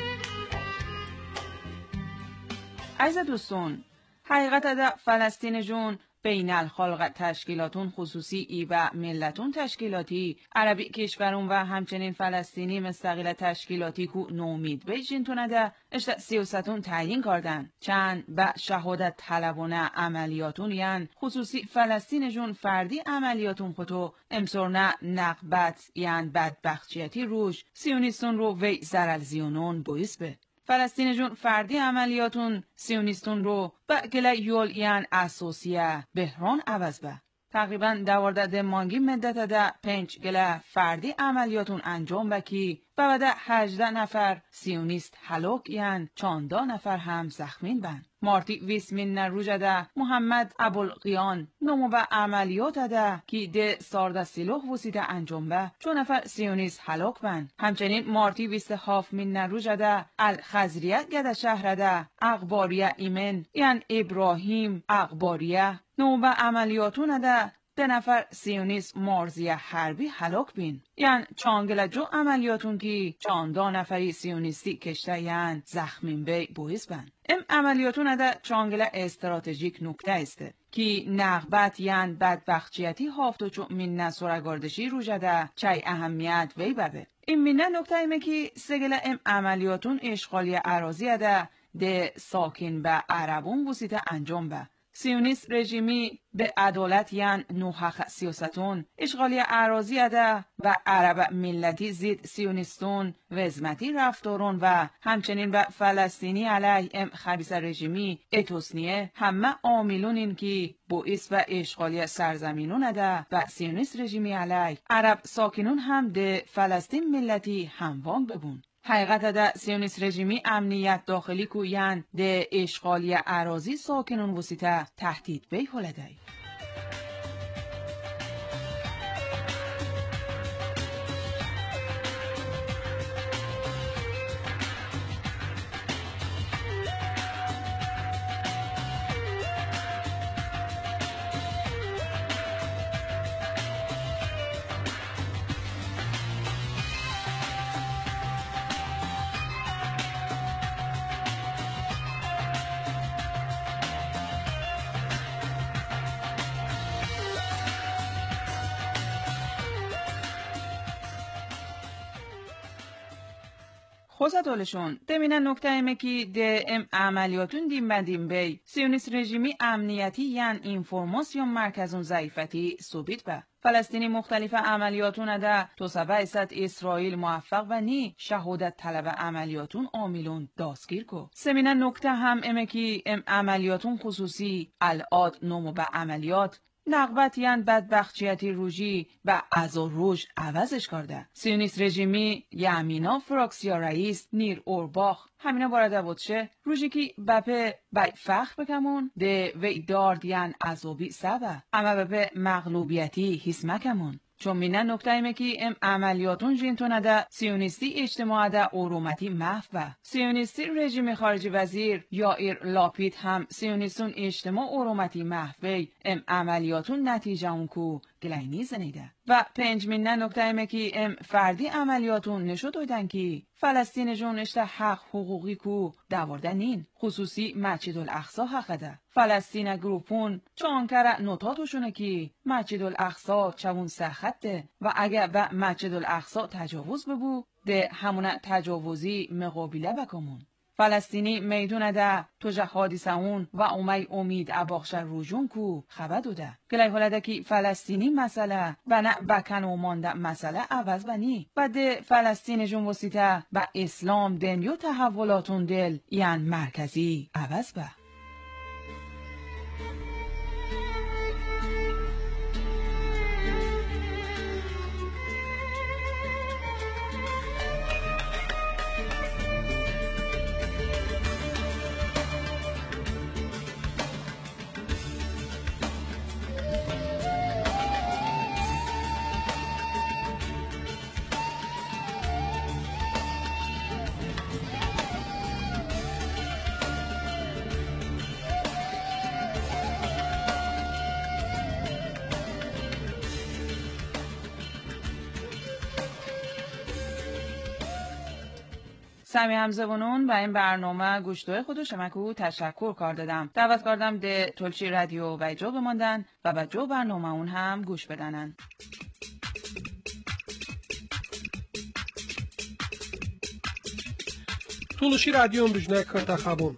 عزیز دوستون حقیقت ده فلسطین جون بین الخلق تشکیلاتون خصوصی ای و ملتون تشکیلاتی عربی کشورون و همچنین فلسطینی مستقل تشکیلاتی کو نومید بیجین تونده اشت سیاستون تعیین کردن چند با شهادت طلبانه عملیاتون یعن خصوصی فلسطین جون فردی عملیاتون خودو امسورنه نقبت یعن بدبخشیتی روش سیونیستون رو وی زرال زیونون بویس به فلسطین جون فردی عملیاتون سیونیستون رو با گله یول یعن اساسیه بحران عوض به تقریبا دوارده ده مانگی مدت ده پنج گله فردی عملیاتون انجام بکی و بعد هجده نفر سیونیست هلاک یعن چانده نفر هم زخمین بن. مارتی ویسمین نروژه ده محمد ابوالقیان نمو به عملیات ده که ده سارده سیلوخ وسیده انجام به چون نفر سیونیست هلاک بن. همچنین مارتی ویست هافمین نروژه ده الخزریه گده شهر ده اقباریه ایمن یعن ابراهیم اقباریه نمو به عملیاتون ده ده نفر سیونیست مارزیه حربی هلاک بین یعن چانگل جو عملیاتون که چانده نفری سیونیستی کشته یعن زخمین بی بویز بن ام عملیاتون ده چانگل استراتژیک نکته است که نقبت یعن بدبخشیتی هافتو چو من نسورگاردشی رو جده چای اهمیت وی ببه این مینه نکته ایمه که سگل ام عملیاتون اشغالی اراضی ده ده ساکن به عربون بوسیده انجام به سیونیست رژیمی به عدالت یعن نوحق سیاستون اشغالی اراضی ده و عرب ملتی زید سیونیستون وزمتی رفتارون و همچنین به فلسطینی علیه ام خبیث رژیمی اتوسنیه همه عاملون این که باعث و اشغالی سرزمینون ده و سیونیست رژیمی علیه عرب ساکنون هم ده فلسطین ملتی هموان ببون حقیقت ده سیونیست رژیمی امنیت داخلی کو یعن ده اشغالی اراضی ساکنون وسیته تهدید بی هلده خوزه دولشون دمینه نکته ایمه که ده ام عملیاتون دیم بندیم بی سیونیست رژیمی امنیتی یعن اینفورماسیون مرکزون ضعیفتی ثبیت به فلسطینی مختلف عملیاتون ده تو سبع ست اسرائیل موفق و نی شهادت طلب عملیاتون عاملون دستگیر کو سمینه نکته هم ایمه که ام عملیاتون خصوصی الاد نمو به عملیات نقبت یعن بدبخشیتی روژی و ازا روش عوضش کرده. سیونیست رژیمی یامینا فراکسیا رئیس نیر اورباخ همینا بارده بودشه روژی که بپه بای فخر بکمون ده وی دارد یعن عذابی سبه اما بپه مغلوبیتی حس مکمون چون مینه نکته ایمه که ام عملیاتون جینتونه ده سیونیستی اجتماع ده اورومتی محو سیونیستی رژیم خارجی وزیر یائیر لاپید هم سیونیستون اجتماع اورومتی محوی ام عملیاتون نتیجه اون کو گلینی زنیده و پنج مینه نکته ایمه که ام فردی عملیاتون نشو دویدن که فلسطین جون اشته حق حقوقی کو دوارده نین خصوصی مسجد الاقصی حق ده فلسطین گروپون چانکر نوتاتوشونه که مسجد الاقصی چون سخته و اگه به مسجد الاقصی تجاوز ببو ده همونه تجاوزی مقابله بکمون فلسطینی میدونه ده توجه حادثه اون و اومی امید اباخشر روژون کو خبر دوده گلی حالده که فلسطینی مسئله و نه بکن و مانده مسئله عوض بنی و ده فلسطین جون وسیطه به اسلام دنیو تحولاتون دل یعن مرکزی عوض به سمی همزبونون به این برنامه گوشتوی خودو شمکو تشکر کار دادم. دعوت کردم ده تلچی رادیو و جو بماندن و به جو برنامه اون هم گوش بدنن. تولوشی رادیو امروجنه کرده خبون.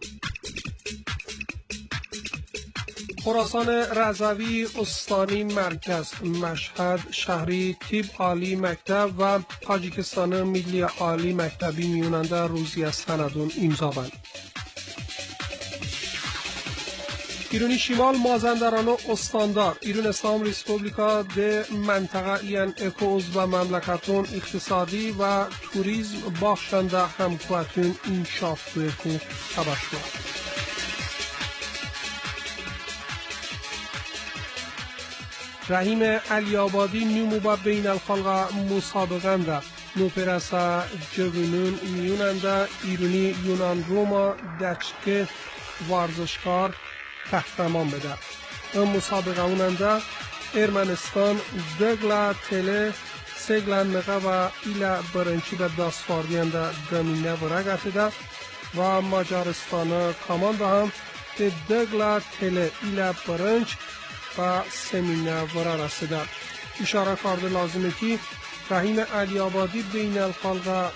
خراسان رضوی استانی مرکز مشهد شهری تیب عالی مکتب و تاجیکستان ملی عالی مکتبی میوننده روزی از سندون امضا. ایرانی شمال مازندران و استاندار ایران اسلام ریسپوبلیکا ده منطقه این اکوز و مملکتون اقتصادی و توریزم بخشنده همکوتون انشافتوی کو خبر شد. رحیم علی‌آبادی نیمو با بین الخلق مسابقه ده نوپرسا جوینون میوننده ایرانی یونان روما دچکه ورزشکار قهرمان بده. این مسابقه اوننده ارمنستان دگلا تله سگلن نقه و ایلا برنچی به دستواردینده دمینه ورگته ده و مجارستان کامان به هم به دگلا تله ایلا برنچ و سمینه ورا رسیده. اشاره کرده لازمه که رحیم علی‌آبادی بین الخلق